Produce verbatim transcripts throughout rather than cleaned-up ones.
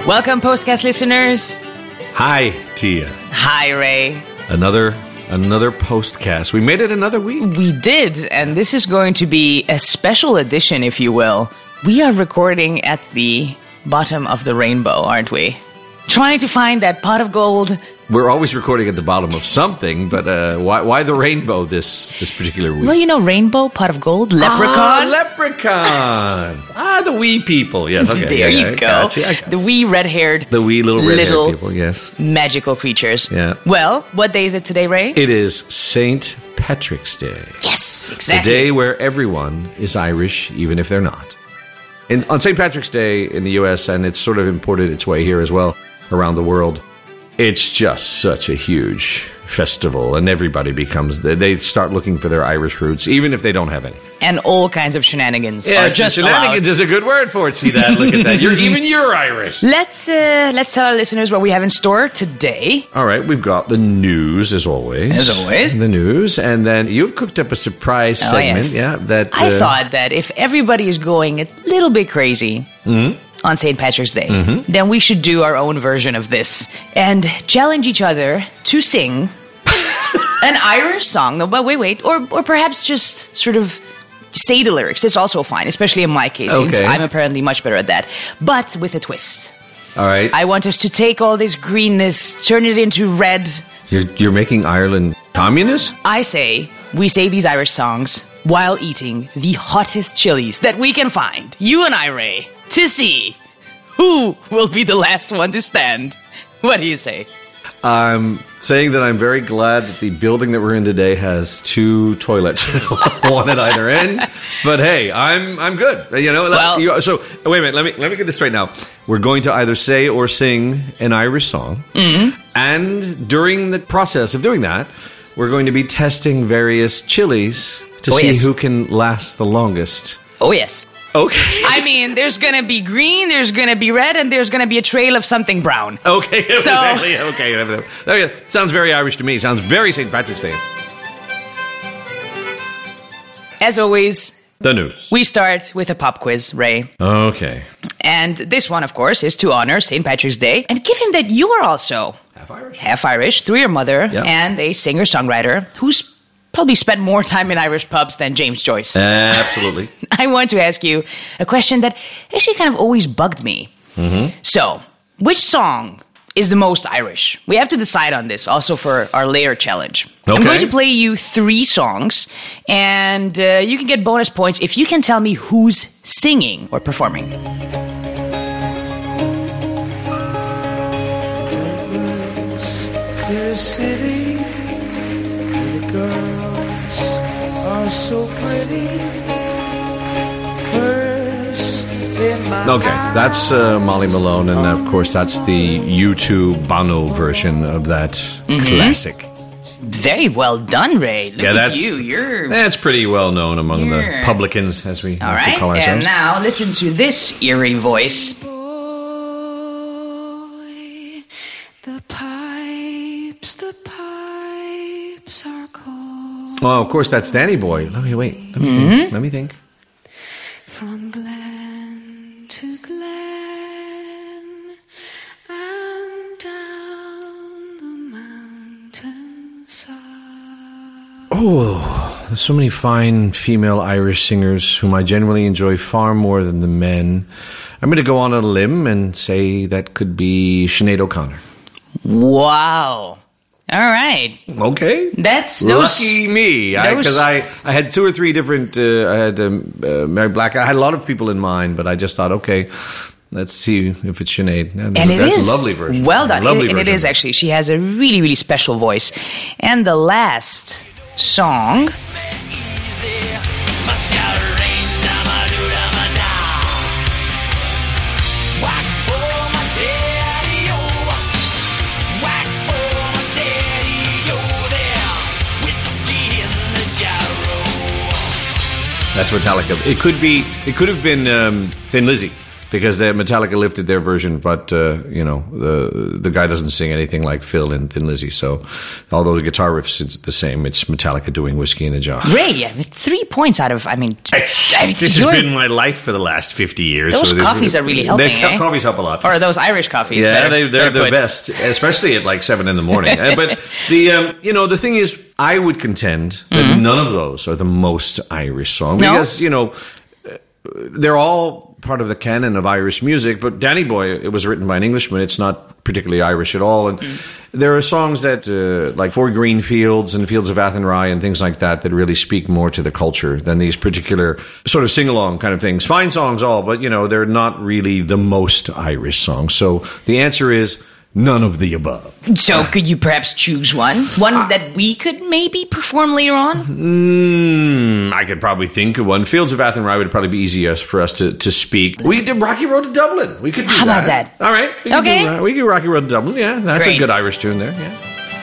Welcome, Postcast listeners. Hi, Tia. Hi, Ray. Another another Postcast. We made it another week. We did, and this is going to be a special edition, if you will. We are recording at the bottom of the rainbow, aren't we? Trying to find that pot of gold. We're always recording at the bottom of something, but uh, why why the rainbow this this particular week? Well, you know, rainbow, pot of gold, leprechaun. Ah, leprechauns. ah, the wee people. Yes, okay. There yeah, you I go. got you, I got The wee red-haired, The wee little red-haired little people, yes. magical creatures. Yeah. Well, what day is it today, Ray? It is Saint Patrick's Day. Yes, The exactly. day where everyone is Irish, even if they're not. In, on Saint Patrick's Day in the U S, and it's sort of imported its way here as well, around the world, it's just such a huge festival, and everybody becomes, they start looking for their Irish roots, even if they don't have any. And all kinds of shenanigans Yes, are just shenanigans allowed. is a good word for it. See that? Look at that. You're even you're Irish. Let's uh, let's tell our listeners what we have in store today. All right, we've got the news as always. As always. the news, and then you've cooked up a surprise Oh, segment. yes. Yeah, that I uh, thought that if everybody is going a little bit crazy on Saint Patrick's Day, then we should do our own version of this and challenge each other to sing an Irish song. No, but wait, wait, or or perhaps just sort of say the lyrics. That's also fine, especially in my case, since Okay. I'm apparently much better at that. But with a twist. All right, I want us to take all this greenness, turn it into red. you're you're making Ireland communist. I say we say these Irish songs while eating the hottest chilies that we can find. You and I, Ray, to see who will be the last one to stand. What do you say? I'm saying that I'm very glad that the building that we're in today has two toilets, one at either end. But hey, I'm I'm good. You know. Well- you, so wait a minute. Let me let me get this straight now. We're going to either say or sing an Irish song, and during the process of doing that, we're going to be testing various chilies to Oh, see yes. who can last the longest. Oh, yes. Okay. I mean, there's going to be green, there's going to be red, and there's going to be a trail of something brown. Okay. So- exactly. Okay. Okay. Sounds very Irish to me. Sounds very Saint Patrick's Day. As always, The news. we start with a pop quiz, Ray. Okay. And this one, of course, is to honor Saint Patrick's Day. And given that you are also Half Irish. half Irish through your mother Yeah. and a singer-songwriter who's probably spent more time in Irish pubs than James Joyce. Absolutely. I want to ask you a question that actually kind of always bugged me. Mm-hmm. So, which song is the most Irish? We have to decide on this also for our later challenge. I'm Okay. going to play you three songs, and uh, you can get bonus points if you can tell me who's singing or performing. To a city where the girls are so pretty. First in my Okay, that's uh, Molly Malone, and of course that's the U two Bono version of that classic. Very well done, Ray. Look Yeah, at that's you. You're that's pretty well known among You're- the publicans, as we all like to right. call ourselves. And now listen to this eerie voice. Boy, the pipes, the pipes are cold Oh, of course that's Danny Boy. Let me wait. Let me Mm-hmm. think. Let me think. from glen to glen and down the mountainside. Oh, there's so many fine female Irish singers whom I generally enjoy far more than the men. I'm going to go on a limb and say that could be Sinead O'Connor. Wow. All right. Okay. That's those. Lucky me, those- because I, I, I had two or three different. Uh, I had um, uh, Mary Black. I had a lot of people in mind, but I just thought, okay, let's see if it's Sinead. And, And it that's is a lovely version. well done, Lovely and, and it version. is actually. She has a really, really special voice. And the last song That's Metallica. It could be. It could have been um, Thin Lizzy, because the Metallica lifted their version, but uh, you know the the guy doesn't sing anything like Phil in Thin Lizzy. So although the guitar riff is the same, it's Metallica doing Whiskey in a Jar. Ray, yeah, three points out of. I mean, I, I, this has been my life for the last fifty years. Those so coffees this, are really helping. They, eh? Coffees help a lot. Or those Irish coffees. Yeah, better, they, they're better the put. best, especially at like seven in the morning. Uh, but the um, you know the thing is, I would contend that mm-hmm. none of those are the most Irish song no? because you know they're all part of the canon of Irish music. But Danny Boy, it was written by an Englishman. It's not particularly Irish at all. And mm. there are songs that uh, like For Green Fields and Fields of Athenry and things like that that really speak more to the culture than these particular sort of sing-along kind of things. Fine songs all, but you know they're not really the most Irish songs. So the answer is none of the above. So could you perhaps choose one? One uh, that we could maybe perform later on? Mm, I could probably think of one. Fields of Athenry would probably be easier for us to, to speak. We did Rocky Road to Dublin. We could do How that. about that? All right. We okay. Could do, uh, we could do Rocky Road to Dublin. Yeah, that's Great. a good Irish tune there. Yeah.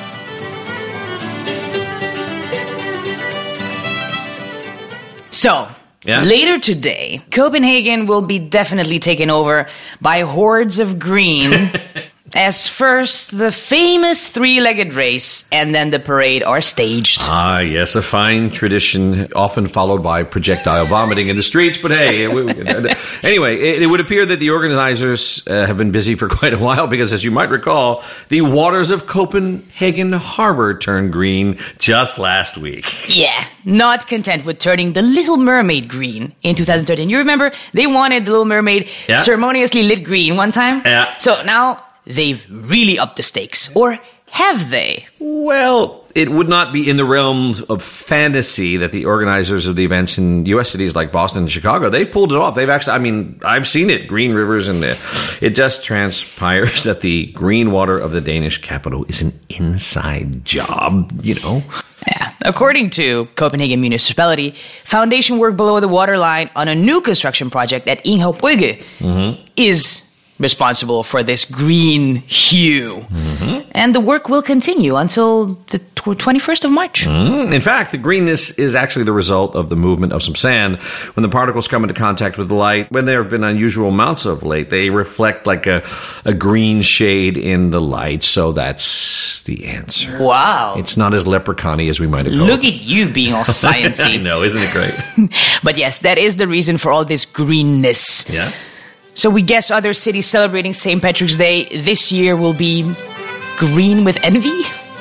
So... Yeah? Later today, Copenhagen will be definitely taken over by hordes of green as first the famous three-legged race and then the parade are staged. Ah, yes, a fine tradition, often followed by projectile vomiting in the streets. But hey, it, anyway, it, it would appear that the organizers uh, have been busy for quite a while because, as you might recall, the waters of Copenhagen Harbor turned green just last week. Yeah, not content with turning the Little Mermaid green in two thousand thirteen. You remember they wanted the Little Mermaid yeah. ceremoniously lit green one time? Yeah. So now they've really upped the stakes. Or have they? Well, it would not be in the realms of fantasy that the organizers of the events in U S cities like Boston and Chicago, they've pulled it off. They've actually, I mean, I've seen it, green rivers, and it just transpires that the green water of the Danish capital is an inside job, you know. Yeah. According to Copenhagen Municipality, foundation work below the waterline on a new construction project at Ingehow Brygge mm-hmm. is responsible for this green hue. Mm-hmm. And the work will continue until the twenty-first of March. Mm. In fact, the greenness is actually the result of the movement of some sand. When the particles come into contact with the light, when there have been unusual amounts of late, they reflect like a, a green shade in the light. So that's the answer. Wow. It's not as leprechaun-y as we might have hoped. Look at you being all sciencey. I know, isn't it great? But yes, that is the reason for all this greenness. Yeah. So we guess other cities celebrating Saint Patrick's Day this year will be green with envy?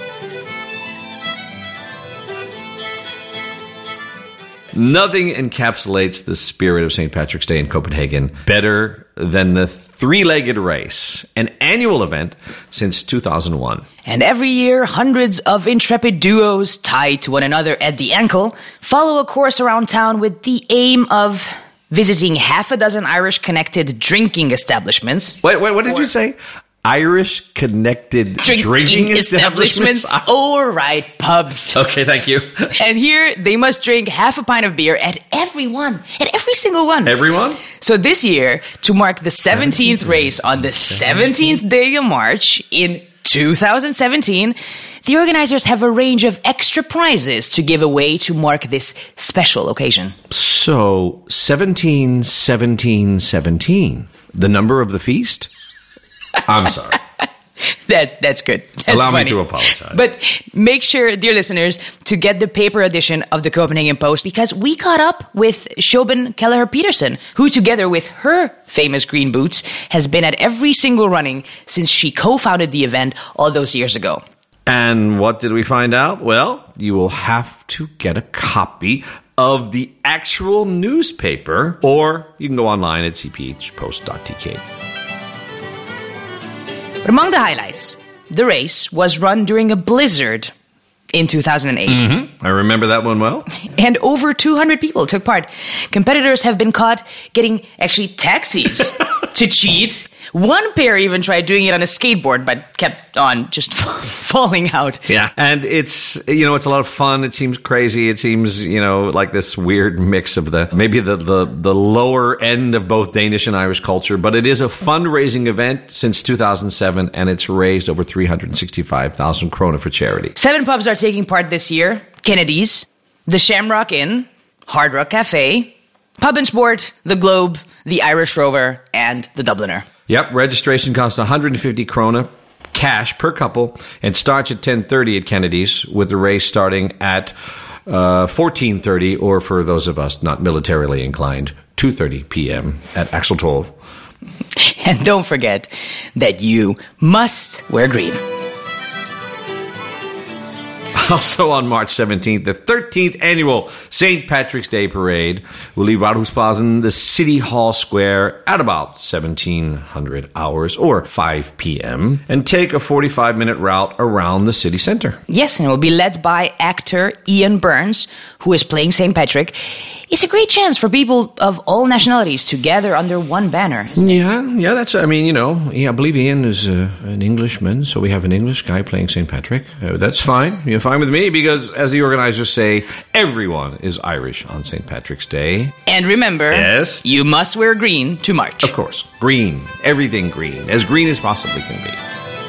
Nothing encapsulates the spirit of Saint Patrick's Day in Copenhagen better than the three-legged race, an annual event since two thousand one. And every year, hundreds of intrepid duos tied to one another at the ankle follow a course around town with the aim of visiting half a dozen Irish-connected drinking establishments. Wait, wait, what did you say? Irish-connected drinking, drinking establishments? establishments? All right, pubs. Okay, thank you. And here, they must drink half a pint of beer at every one. At every single one. Everyone? So this year, to mark the seventeenth, seventeenth race on the seventeenth day of March in two thousand seventeen, the organizers have a range of extra prizes to give away to mark this special occasion. So, seventeen, seventeen, seventeen. The number of the feast? I'm sorry. That's that's good. That's Allow funny. me to apologize. But make sure, dear listeners, to get the paper edition of the Copenhagen Post, because we caught up with Siobhan Kelleher-Petersen, who together with her famous green boots has been at every single running since she co-founded the event all those years ago. And what did we find out? Well, you will have to get a copy of the actual newspaper, or you can go online at c p h post dot t k. But among the highlights, the race was run during a blizzard in two thousand eight. Mm-hmm. I remember that one well. And over two hundred people took part. Competitors have been caught getting actually taxis to cheat. One pair even tried doing it on a skateboard, but kept on just falling out. Yeah. And it's, you know, it's a lot of fun. It seems crazy. It seems, you know, like this weird mix of the, maybe the, the, the lower end of both Danish and Irish culture. But it is a fundraising event since two thousand seven, and it's raised over three hundred sixty-five thousand krona for charity. Seven pubs are taking part this year. Kennedy's, the Shamrock Inn, Hard Rock Cafe, Pub and Sport, the Globe, the Irish Rover, and the Dubliner. Yep, registration costs one hundred fifty krona cash per couple and starts at ten thirty at Kennedy's, with the race starting at uh, fourteen thirty, or for those of us not militarily inclined, two thirty p.m. at Axeltorv. And don't forget that you must wear green. Also on March seventeenth, the thirteenth annual Saint Patrick's Day Parade will leave Raadhusplein, the City Hall Square, at about seventeen hundred hours, or five p.m., and take a forty-five minute route around the city center. Yes, and it will be led by actor Ian Burns, who is playing Saint Patrick. It's a great chance for people of all nationalities to gather under one banner. Yeah, yeah, that's, I mean, you know, yeah, I believe Ian is uh, an Englishman, so we have an English guy playing Saint Patrick. Uh, that's fine. You're fine with me, because as the organizers say, everyone is Irish on Saint Patrick's Day. And remember, yes, you must wear green to march. Of course. Green. Everything green. As green as possibly can be.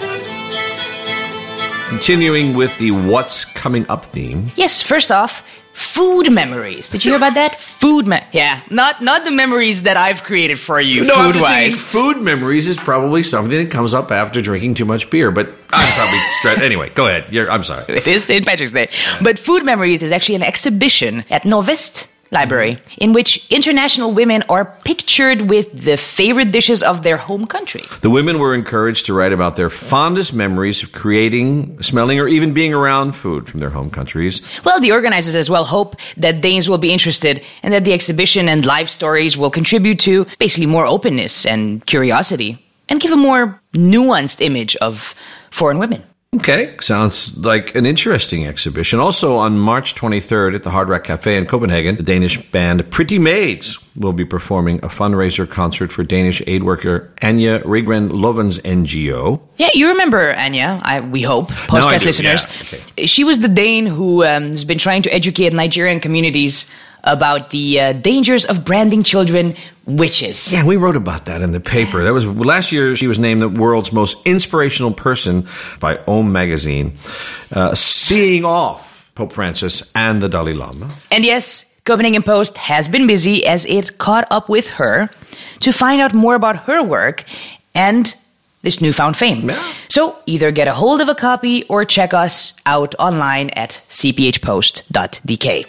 Continuing with the What's Coming Up theme. Yes, first off, food memories. Did you hear about that? Food me- Yeah, not not the memories that I've created for you, no, I'm just thinking food-wise. food memories is probably something that comes up after drinking too much beer, but I'm probably stressed. Anyway, go ahead. You're, I'm sorry. It is Saint Patrick's Day. But Food Memories is actually an exhibition at Novest Library in which international women are pictured with the favorite dishes of their home country. The women were encouraged to write about their fondest memories of creating, smelling, or even being around food from their home countries. Well, the organizers as well hope that Danes will be interested and that the exhibition and live stories will contribute to basically more openness and curiosity and give a more nuanced image of foreign women. Okay, sounds like an interesting exhibition. Also on March twenty-third at the Hard Rock Cafe in Copenhagen, the Danish band Pretty Maids will be performing a fundraiser concert for Danish aid worker Anja Rigren Loven's N G O. Yeah, you remember Anja, I, we hope, podcast do, listeners. yeah, okay. She was the Dane who um, has been trying to educate Nigerian communities about the uh, dangers of branding children witches. Yeah, we wrote about that in the paper. That was last year. She was named the world's most inspirational person by Om magazine, uh, seeing off Pope Francis and the Dalai Lama. And yes, Copenhagen Post has been busy as it caught up with her to find out more about her work and this newfound fame. Yeah. So either get a hold of a copy or check us out online at c p h post dot d k.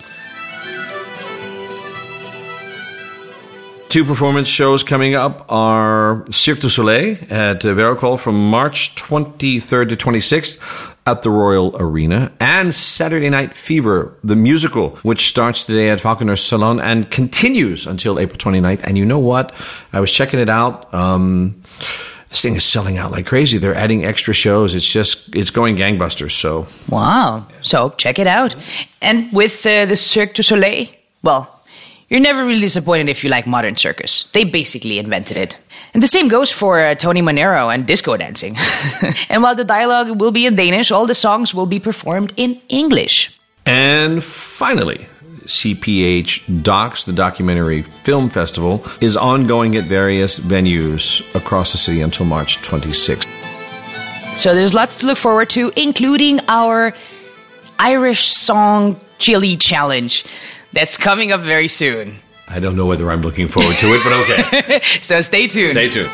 Two performance shows coming up are Cirque du Soleil at Veracol from March twenty-third to twenty-sixth at the Royal Arena, and Saturday Night Fever, the musical, which starts today at Falconer Salon and continues until April twenty-ninth. And you know what? I was checking it out. Um, this thing is selling out like crazy. They're adding extra shows. It's just, it's going gangbusters. So, wow. So check it out. And with uh, the Cirque du Soleil, well, you're never really disappointed if you like modern circus. They basically invented it. And the same goes for uh, Tony Manero and disco dancing. And while the dialogue will be in Danish, all the songs will be performed in English. And finally, C P H Docs, the documentary film festival, is ongoing at various venues across the city until March twenty-sixth. So there's lots to look forward to, including our Irish Song Chili Challenge. That's coming up very soon. I don't know whether I'm looking forward to it, but okay. So stay tuned. Stay tuned.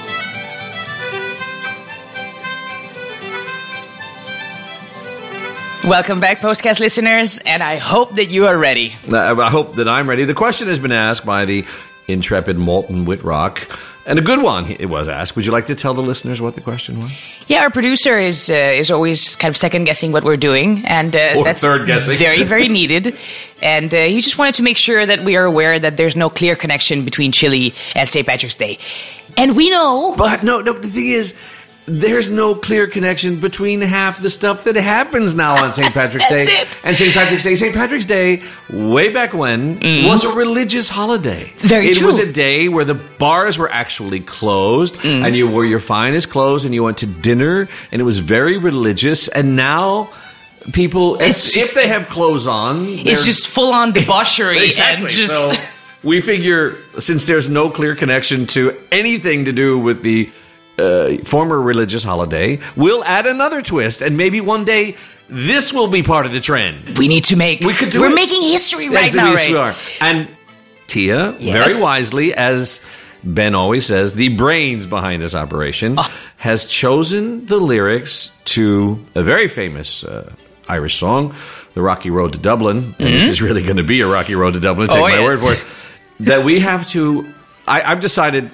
Welcome back, Postcast listeners, and I hope that you are ready. I hope that I'm ready. The question has been asked by the intrepid Molten Whitrock, and a good one it was asked. Would you like to tell the listeners what the question was? Yeah, our producer is uh, is always kind of second guessing what we're doing, and uh, or that's third guessing. very, very needed. And uh, he just wanted to make sure that we are aware that there's no clear connection between chili and Saint Patrick's Day, and we know. But no, no. The thing is, there's no clear connection between half the stuff that happens now on Saint Patrick's That's Day it. and Saint Patrick's Day. Saint Patrick's Day, way back when, mm. was a religious holiday. Very it true. It was a day where the bars were actually closed, mm. and you wore your finest clothes, and you went to dinner, and it was very religious. And now, people, It's if, just- if they have clothes on, It's they're- just full on debauchery exactly. and just. So we figure, since there's no clear connection to anything to do with the uh, former religious holiday, we'll add another twist, and maybe one day this will be part of the trend. We need to make. We could do We're it. making history right Yes, now, yes, right? we are. And Tia, Yes. very wisely, as Ben always says, the brains behind this operation, Oh. has chosen the lyrics to a very famous uh, Irish song, The Rocky Road to Dublin. And this is really going to be a Rocky Road to Dublin, take Oh, my yes. word for it. That we have to, I, I've decided,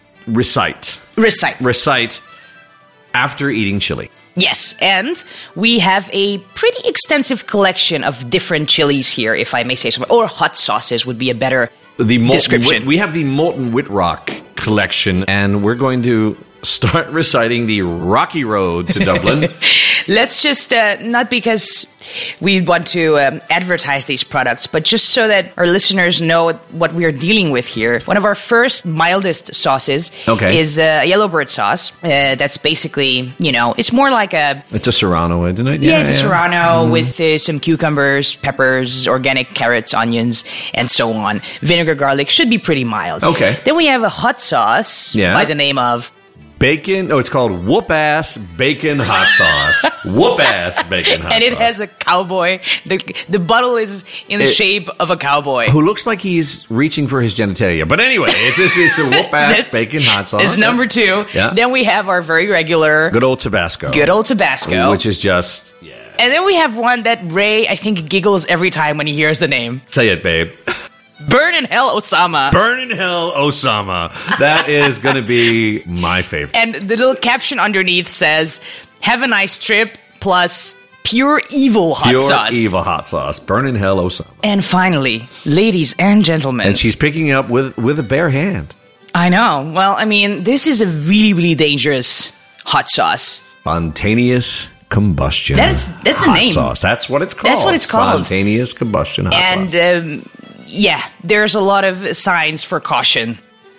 recite. Recite. Recite after eating chili. Yes, and we have a pretty extensive collection of different chilies here, if I may say so. Or hot sauces would be a better The molten description. Wit, we have the Molten Whitrock collection, and we're going to start reciting the Rocky Road to Dublin. Let's just, uh, not because we want to um, advertise these products, but just so that our listeners know what we're dealing with here. One of our first mildest sauces Okay. is uh, a Yellowbird sauce. Uh, that's basically, you know, it's more like a... It's a Serrano, isn't it? Yeah, it's a Serrano with uh, some cucumbers, peppers, organic carrots, onions, and so on. Vinegar, garlic should be pretty mild. Okay. Then we have a hot sauce Yeah. by the name of... Bacon. Oh, it's called Whoop Ass Bacon Hot Sauce. Whoop Ass Bacon Hot And it Sauce. has a cowboy. The the bottle is in the It- shape of a cowboy. Who looks like he's reaching for his genitalia. But anyway, it's it's, it's a Whoop Ass That's- Bacon Hot Sauce. It's number two. Yeah. Then we have our very regular Good old Tabasco. good old Tabasco. Which is just... Yeah. And then we have one that Ray, I think, giggles every time when he hears the name. Say it, babe. Burn in Hell Osama. Burn in Hell Osama. That is going to be my favorite. And the little caption underneath says, "Have a nice trip," plus pure evil hot Pure sauce. evil hot sauce. Burn in Hell Osama. And finally, ladies and gentlemen. And she's picking up with, with a bare hand. I know. Well, I mean, this is a really, really dangerous hot sauce. Spontaneous combustion. That's- that's the hot name. sauce. That's what it's called. That's what it's called. Spontaneous combustion hot And sauce. um, yeah, there's a lot of signs for caution.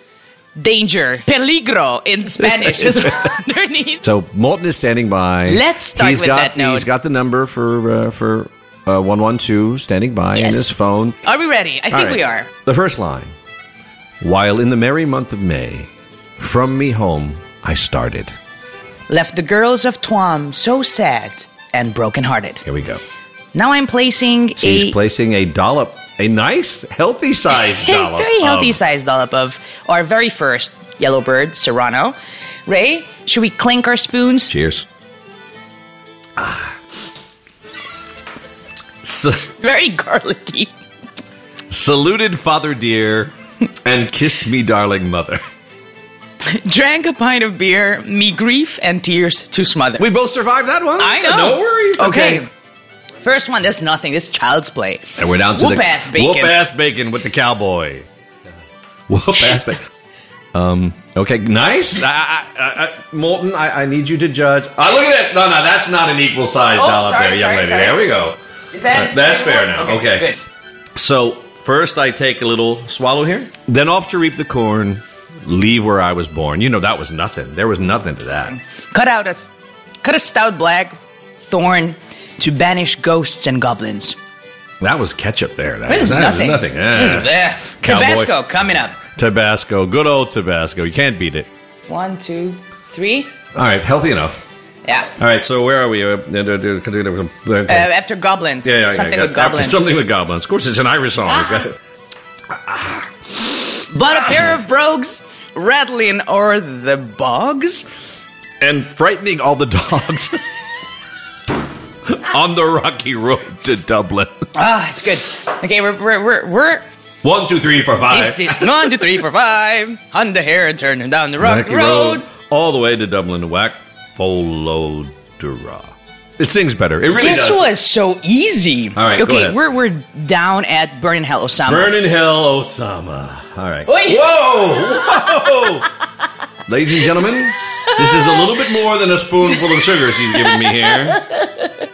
Danger, peligro in Spanish is underneath. So Molten is standing by. Let's start He's with got, that note. He's got the number for uh, for uh, one one two standing by in Yes. his phone. Are we ready? I think All right. we are. The first line. While in the merry month of May, from me home I started. Left the girls of Tuam so sad and brokenhearted. Here we go. Now I'm placing She's a placing a dollop, a nice, healthy sized a dollop. very healthy of- sized dollop of our very first Yellowbird Serrano. Ray, should we clink our spoons? Cheers. So, Very garlicky. saluted father dear, and kissed me darling mother. Drank a pint of beer, me grief and tears to smother. We both survived that one. I know. No worries. Okay. First one, that's nothing. This child's play. And we're down to Whoop the ass bacon. whoop ass bacon with the cowboy. Whoop ass bacon. Um. Okay. Nice. I, I, I, I, Molten, I, I need you to judge. Oh, look at that. No, no, that's not an equal size Oh, dollop sorry, there, young sorry, lady. sorry. There we go. Is that Uh, that's fair now. Okay. Good. So first, I take a little swallow here. Then off to reap the corn. Leave where I was born. You know that was nothing. There was nothing to that. Cut out a, s- cut a stout black thorn to banish ghosts and goblins. That was ketchup there. That This is that nothing. nothing. This Eh. is- eh. Cowboy. Tabasco coming up. Tabasco. Good old Tabasco. You can't beat it. One, two, three. All right. Healthy enough. Yeah. All right. So where are we? Uh, uh, uh, Uh, after goblins. yeah, yeah, yeah, Something yeah. with goblins. Something with goblins. Of course, it's an Irish song. It's got- But a pair of brogues rattling o'er the bogs. and frightening all the dogs on the rocky road to Dublin. Ah, it's good. Okay, we're we're we're, we're One, two, three, four, five. this is one, two, three, four, five. On the hair and turning down the rocky Rocky road. road all the way to Dublin to whack Folodera. It sings better. It really This does. was so easy. All right, go okay, ahead. we're we're down at Burning Hell Osama. Burn in Hell, Osama. All right. Oi. Whoa! Whoa! Ladies and gentlemen, this is a little bit more than a spoonful of sugar she's giving me here.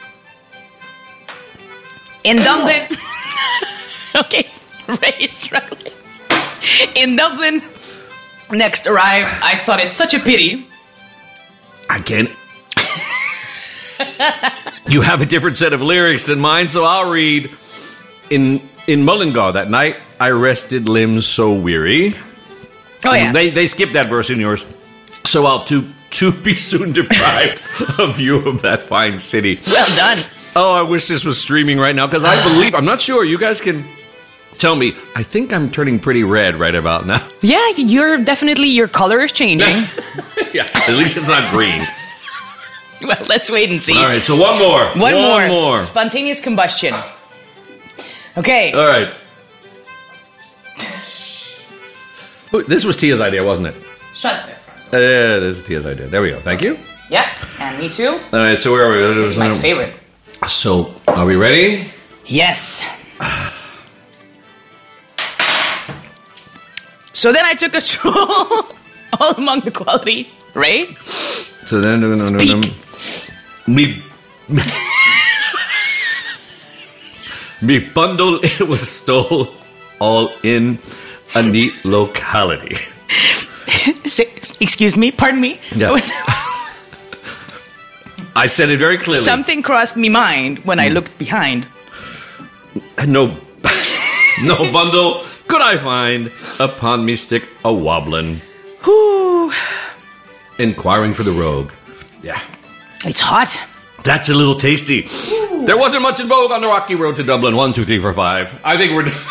In Dublin. Okay, Ray is struggling. In Dublin, next arrived, I thought it's such a pity. I can't. You have a different set of lyrics than mine, so I'll read. In in Mullingar that night, I rested limbs so weary. Oh, yeah. They they skipped that verse in yours. So I'll to to be soon deprived of view of that fine city. Well done. Oh, I wish this was streaming right now because I believe I'm not sure. You guys can tell me, I think I'm turning pretty red right about now. Yeah, you're definitely, your color is changing. Yeah, at least it's not green. Well, let's wait and see. All right, so one more. One, one more. more. Spontaneous combustion. Okay. All right. Ooh, this was Tia's idea, wasn't it? Shut up. Uh, yeah, this is Tia's idea. There we go. Thank you. Yeah, and me too. All right, so where are we? It's my favorite. So, are we ready? Yes. So then I took a stroll all among the quality, right? So then, no, no, no, no, no. Me, me bundle it was stole all in a neat locality. Excuse me, pardon me. Yeah. I said it very clearly. Something crossed me mind when I looked behind. No, no bundle could I find upon me stick a wobbling. Whew. Inquiring for the rogue. Yeah. It's hot. That's a little tasty. Ooh. There wasn't much in vogue on the rocky road to Dublin. One, two, three, four, five. I think we're...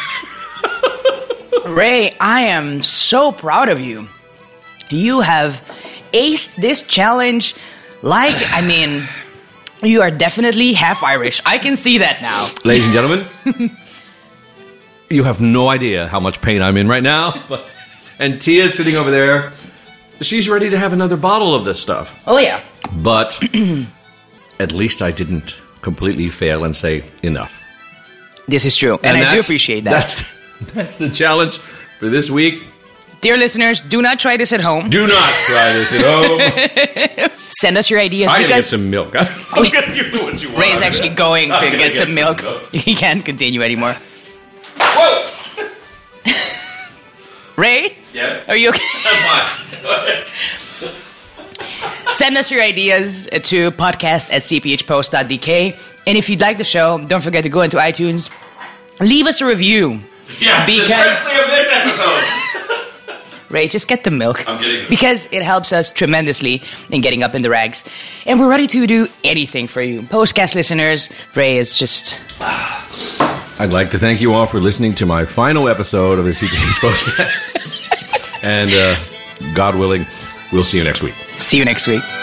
Ray, I am so proud of you. You have aced this challenge like, I mean, you are definitely half Irish. I can see that now. Ladies and gentlemen, you have no idea how much pain I'm in right now. But, and Tia's sitting over there. She's ready to have another bottle of this stuff. Oh, yeah. But at least I didn't completely fail and say enough. This is true, and, and I do appreciate that. That's, that's the challenge for this week. Dear listeners, do not try this at home. Do not try this at home. Send us your ideas. I because gotta get some milk. I'm gonna give you what you want. Ray is actually going to get, get some some milk. milk. He can't continue anymore. Whoa! Ray? Yeah? Are you okay? I'm fine. Send us your ideas to podcast at c p h post dot d k. And if you'd like the show, don't forget to go into iTunes. Leave us a review. Yeah, because especially of this episode. Ray, just get the milk. I'm getting it. Because it helps us tremendously in getting up in the rags. And we're ready to do anything for you. Postcast listeners, Ray is just... I'd like to thank you all for listening to my final episode of the C P H Postcast. And uh, God willing, we'll see you next week. See you next week.